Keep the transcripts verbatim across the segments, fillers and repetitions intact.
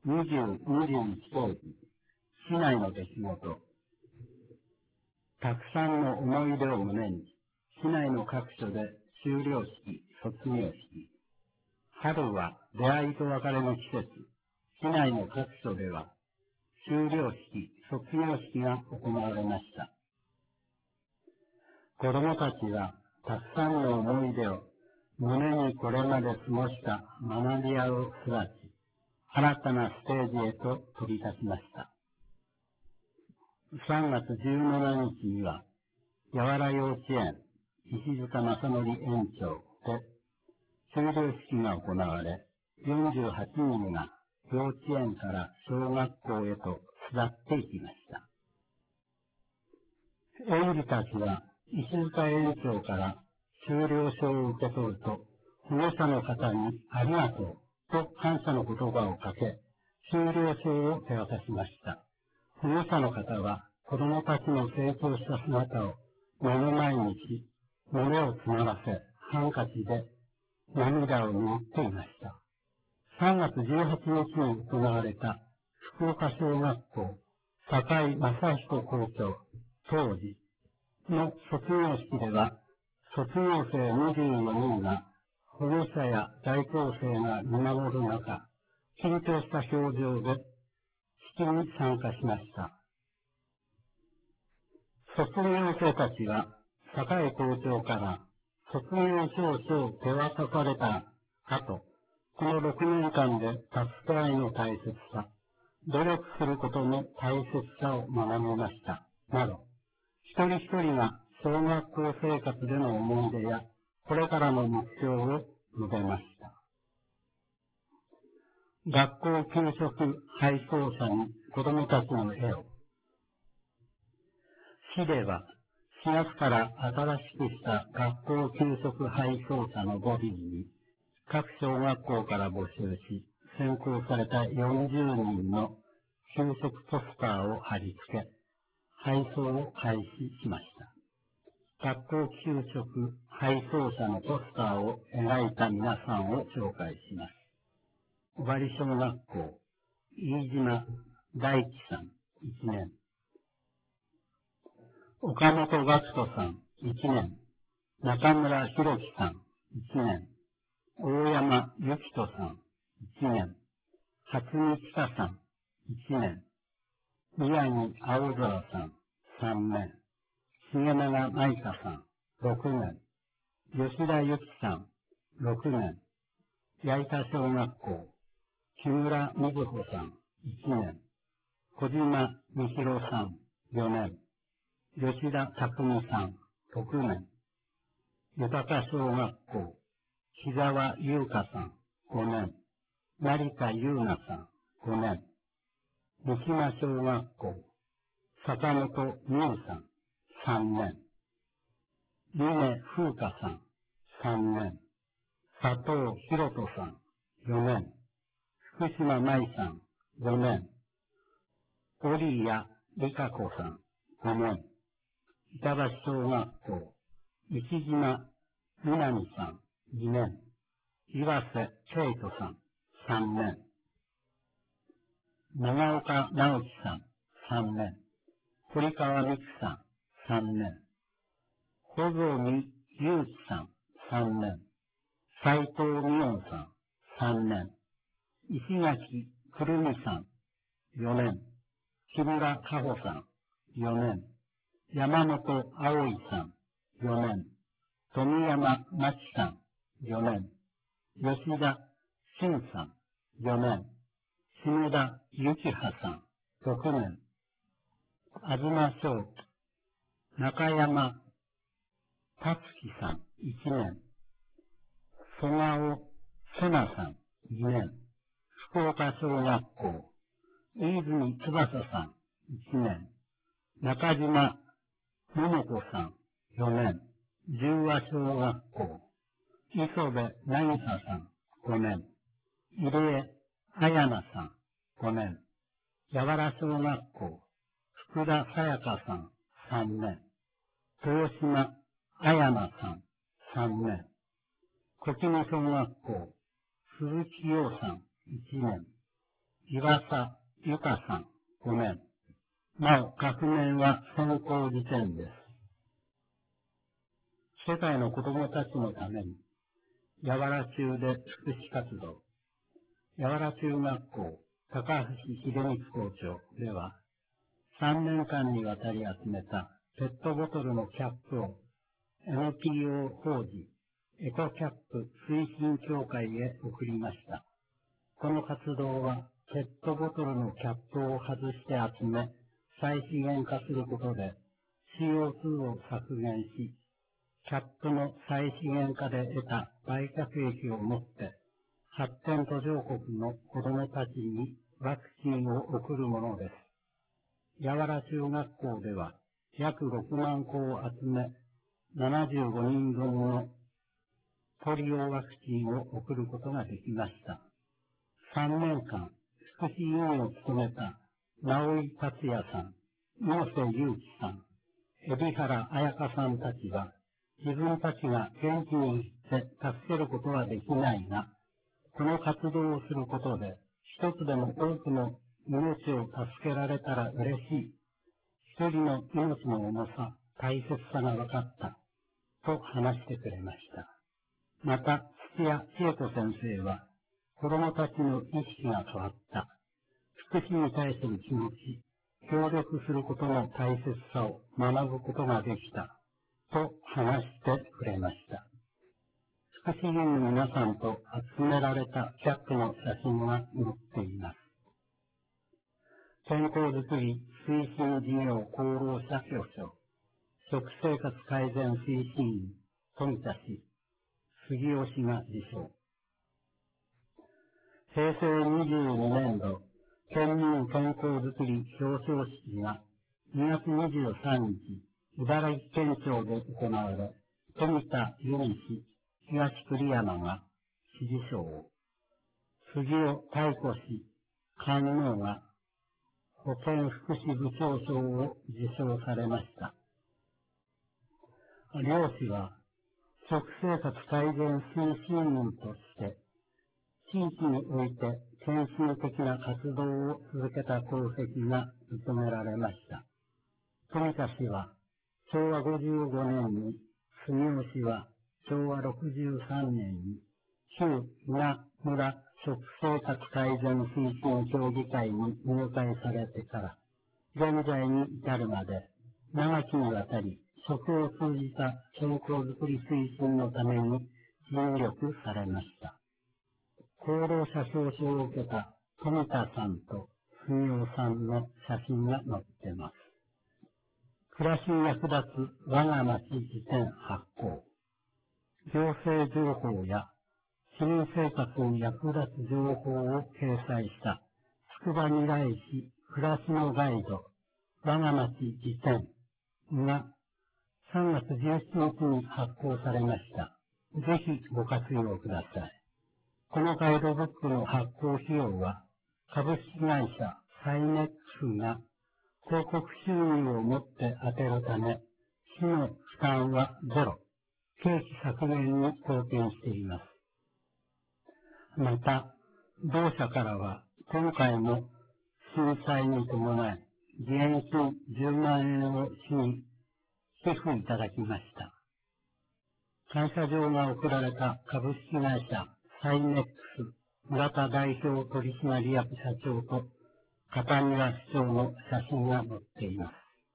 にじゅう、にじゅういち世紀、市内の出来事。たくさんの思い出を胸に、市内の各所で修了式、卒業式。春は出会いと別れの季節。市内の各所では、修了式、卒業式が行われました。子供たちは、たくさんの思い出を胸にこれまで過ごした学び屋を育ち、新たなステージへと飛び立ちました。さんがつじゅうしちにちには、やわら幼稚園、石塚正則園長で、修了式が行われ、よんじゅうはちにんが幼稚園から小学校へと巣立っていきました。園児たちは、石塚園長から修了証を受け取ると、保護者の方にありがとうと感謝の言葉をかけ、修了証を手渡しました。保護者の方は子供たちの成長した姿を目の前にし、胸を詰まらせ、ハンカチで涙を拭っていました。さんがつじゅうはちにちに行われた福岡小学校、坂井正彦校長、当時の卒業式では、卒業生にじゅうよにんが保護者や在校生が見守る中、緊張した表情で式に参加しました。卒業生たちは、坂井校長から卒業証書を手渡された後、このろくねんかんで助け合いの大切さ、努力することの大切さを学びました。など、一人一人が小学校生活での思い出や、これからの目標を述べました。学校給食配送車に子供たちの絵を。市では、しがつから新しくした学校給食配送車のボディに、各小学校から募集し、選考されたよんじゅうにんの給食ポスターを貼り付け、配送を開始しました。学校給食配送車のポスターを描いた皆さんを紹介します。小針小学校、飯島大樹さん、いちねん。岡本学人さん、いちねん。中村博樹さん、いちねん。大山由紀人さん、いちねん。初見千佳さん、いちねん。宮城青空さん、さんねん。重永舞香さん、ろくねん。吉田由紀さん、ろくねん。矢板小学校、木村瑞穂さん、いちねん。小島美弘さん、よねん。吉田匠さん、ろくねん。豊小学校、木沢優香さん、ごねん。成田優奈さん、ごねん。三島小学校、坂本美優さん、さんねん。峰風花さん、さんねん。佐藤博人さん、よねん。福島舞さん、ごねん。折谷理香子さん、ごねん。板橋小学校、石島南さん、にねん。岩瀬圭人さん、さんねん。長岡直樹さん、さんねん。堀川美樹さん、さんねん。穂積祐樹さん、さんねん。斉藤美音さん、さんねん。石垣くるみさん、よねん。木村佳穂さん、よねん。山本葵さん、よねん。富山真紀さん、よねん。吉田俊さん、よねん。下田幸葉さん、ろくねん。東翔太、中山達樹さん、いちねん。曽我瀬名さん、にねん。福岡小学校、飯泉翼さん、いちねん。中島桃子さん、よねん。十和小学校、磯部渚さん、ごねん。入江彩奈さん、ごねん。やわら小学校、福田さやかさん、さんねん。豊島彩奈さん、さんねん。小木野小学校、鈴木陽さん、いちねん。 岩佐由香さん、ごめん。なお、学年は先行時点です。世界の子供たちのために、やわら中で福祉活動。やわら中学校、高橋秀光校長では、さんねんかんにわたり集めたペットボトルのキャップを エヌピーオー 法人エコキャップ推進協会へ送りました。この活動はペットボトルのキャップを外して集め、再資源化することで シーオーツー を削減し、キャップの再資源化で得た売却益をもって発展途上国の子どもたちにワクチンを送るものです。やわら中学校では約ろくまんこを集め、ななじゅうごにんぶんのポリオワクチンを送ることができました。さんねんかん、福祉委員を務めた直井達也さん、猪瀬祐樹さん、海老原彩香さんたちは、自分たちが元気に生きて助けることはできないが、この活動をすることで、一つでも多くの命を助けられたら嬉しい。一人の命の重さ、大切さが分かった。と話してくれました。また、土屋千恵子先生は、子供たちの意識が変わった。福祉に対する気持ち、協力することの大切さを学ぶことができた。と話してくれました。福祉員の皆さんと集められたキャップの写真が載っています。健康づくり推進事業功労者表彰、食生活改善推進員、富田氏、杉尾氏が受賞。平成にじゅうにねんど、県民健康づくり表彰式がにがつにじゅうさんにち、茨城県庁で行われ、富田由美氏、東栗山が支持賞を、杉尾太子氏、官能が保健福祉部長賞を受賞されました。両氏は、食生活改善推進員として、地域において献身的な活動を続けた功績が認められました。富田氏は、しょうわごじゅうごねんに、杉尾氏はしょうわろくじゅうさんねんに、旧稲村食生活改善推進協議会に入会されてから、現在に至るまで、長きにわたり、食を通じた健康づくり推進のために尽力されました。功労者表彰を受けた富田さんと杉尾さんの写真が載っています。暮らしに役立つ我が町辞典発行。行政情報や市民生活に役立つ情報を掲載したつくばみらい市暮らしのガイド我が町辞典がさんがつじゅうしちにちに発行されました。ぜひご活用ください。このガイドブックの発行費用は株式会社サイネックスが広告収入を持って充てるため、市の負担はゼロ、経費削減に貢献しています。また、同社からは今回の震災に伴い、義援金じゅうまんえんを市に寄付いただきました。感謝状が贈られた株式会社サイネックス村田代表取締役社長と片庭市長の写真が載っています。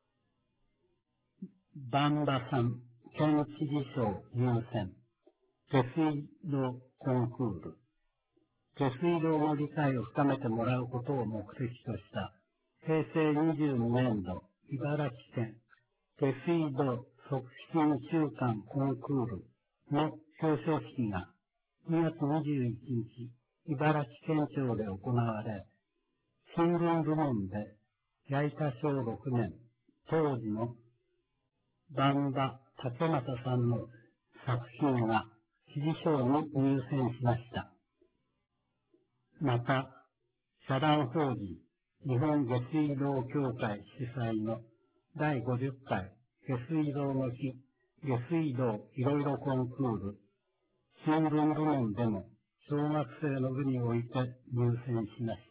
萬場さん県知事賞入選下水道コンクール。下水道の理解を深めてもらうことを目的とした平成にじゅうにねんど茨城県下水道促進週間コンクールの表彰式がにがつにじゅういちにち茨城県庁で行われ、新聞部門で矢板小ろくねん当時の萬場竹正さんの作品が支持賞に入選しました。また、社団法人日本下水道協会主催のだいごじゅっかい下水道の日下水道いろいろコンクール新聞部門でも小学生の部において入選しました。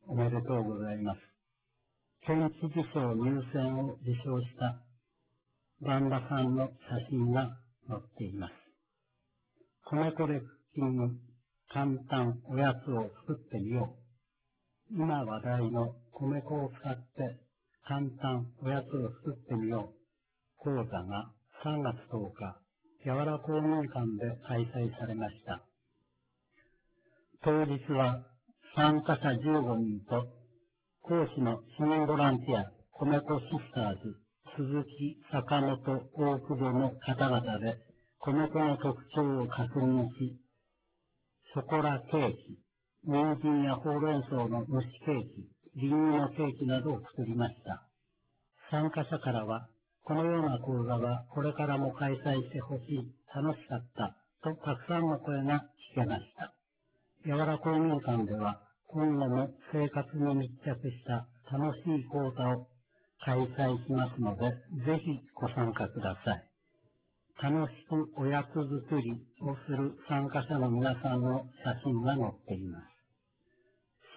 おめでとうございます。県知事賞入選を受賞した萬田さんの写真が載っています。米粉でクッキング、簡単おやつを作ってみよう。今話題の米粉を使って簡単おやつを作ってみよう講座がさんがつとおか、やわら公民館で開催されました。当日は参加者じゅうごにんと講師の市民ボランティア、米粉シスターズ、鈴木、坂本、大久保の方々で、米粉の特徴を確認し、ショコラケーキ、人参やほうれん草の蒸しケーキ、リンゴのケーキなどを作りました。参加者からは、このような講座はこれからも開催してほしい、楽しかった、とたくさんの声が聞けました。やわら公民館では、今後も生活に密着した楽しい講座を開催しますので、ぜひご参加ください。楽しくおやつ作りをする参加者の皆さんの写真が載っています。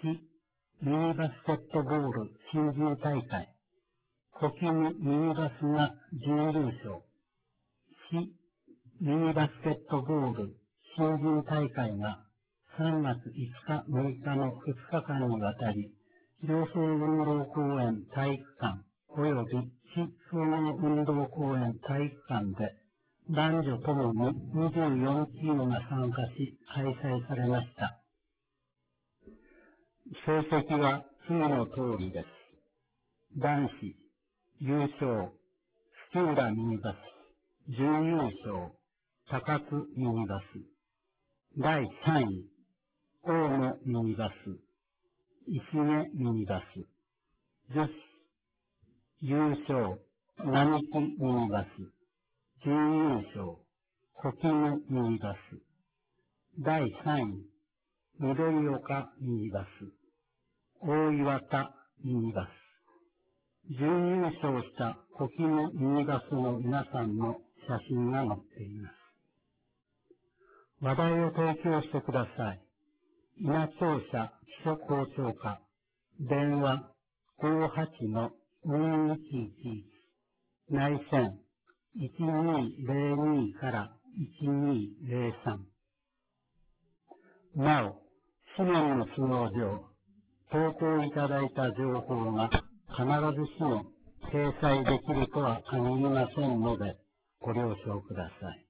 市ミニバスケットボール新人大会、コキムミニバスが準優勝。市ミニバスケットボール新人大会がさんがついつか、むいかのふつかかんにわたり、上層運動公園体育館及び市総合運動公園体育館で男女ともににじゅうよんチームが参加し開催されました。成績は次の通りです。男子優勝、土浦ミニバス、準優勝、高津ミニバス、だいさんい、大野ミニバス、石毛ミニバス、女子優勝、並木ミニバス、準優勝、小絹ミニバス、だいさんい、緑岡ミニバス、大岩田ミニバス、準優勝した小絹ミニバスの皆さんの写真が載っています。話題を提供してください。稲庁舎基礎校長課、電話ごーはちのにいちいちいち、内線いちにーぜろにからいちにーぜろさん。なお、紙面の都合上、投稿いただいた情報が必ずしも掲載できるとは限りませんので、ご了承ください。